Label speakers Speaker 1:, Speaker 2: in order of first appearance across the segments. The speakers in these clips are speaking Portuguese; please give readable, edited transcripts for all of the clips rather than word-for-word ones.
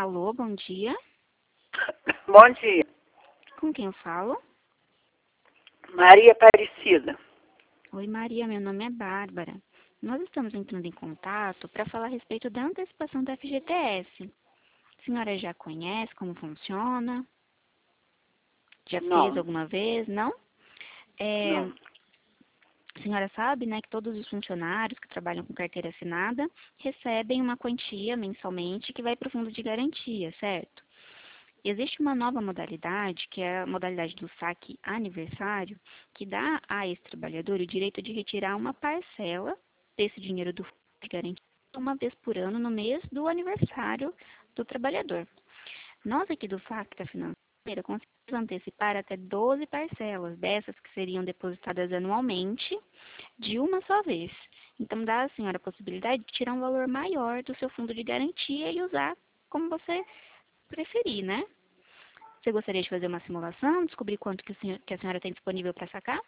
Speaker 1: Alô, bom dia.
Speaker 2: Bom dia.
Speaker 1: Com quem eu falo?
Speaker 2: Maria Aparecida.
Speaker 1: Oi, Maria, meu nome é Bárbara. Nós estamos entrando em contato para falar a respeito da antecipação do FGTS. A senhora já conhece como funciona? Já fez
Speaker 2: Não,
Speaker 1: alguma vez? Não?
Speaker 2: não.
Speaker 1: A senhora sabe, né, que todos os funcionários que trabalham com carteira assinada recebem uma quantia mensalmente que vai para o fundo de garantia, certo? Existe uma nova modalidade, que é a modalidade do saque aniversário, que dá a esse trabalhador o direito de retirar uma parcela desse dinheiro do fundo de garantia uma vez por ano no mês do aniversário do trabalhador. Nós aqui do FAC da Financeira conseguimos antecipar até 12 parcelas dessas que seriam depositadas anualmente de uma só vez. Então dá à senhora a possibilidade de tirar um valor maior do seu fundo de garantia e usar como você preferir, né? Você gostaria de fazer uma simulação, descobrir quanto que a senhora tem disponível para sacar?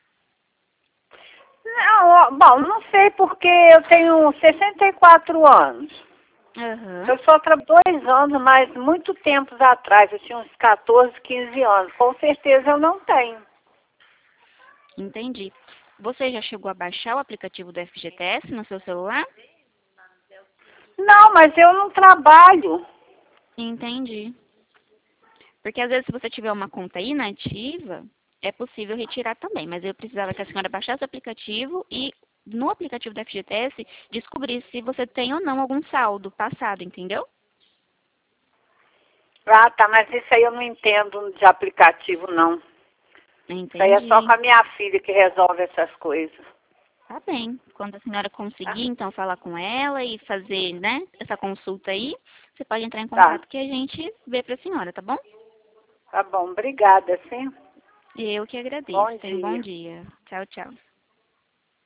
Speaker 2: Não, bom, não sei porque eu tenho 64 anos.
Speaker 1: Aham,
Speaker 2: Eu só trabalhei 2 anos, mas muito tempos atrás, eu tinha uns 14, 15 anos. Com certeza eu não tenho.
Speaker 1: entendi. Você já chegou a baixar o aplicativo do FGTS no seu celular?
Speaker 2: Não, mas eu não trabalho.
Speaker 1: Entendi. Porque às vezes se você tiver uma conta inativa, é possível retirar também, mas eu precisava que a senhora baixasse o aplicativo e no aplicativo do FGTS descobrir se você tem ou não algum saldo passado, entendeu?
Speaker 2: Ah, tá, mas isso aí eu não entendo de aplicativo, não. Isso aí é só com
Speaker 1: Entendi.
Speaker 2: a minha filha que resolve essas coisas.
Speaker 1: Tá bem. Quando a senhora
Speaker 2: Tá?
Speaker 1: conseguir, então, falar com ela e fazer, né, essa consulta aí, você pode entrar em
Speaker 2: Tá,
Speaker 1: contato que a gente vê pra senhora, tá bom?
Speaker 2: tá bom. Obrigada, sim.
Speaker 1: Eu que agradeço.
Speaker 2: Bom
Speaker 1: Tenha um bom
Speaker 2: dia.
Speaker 1: dia. Tchau, tchau.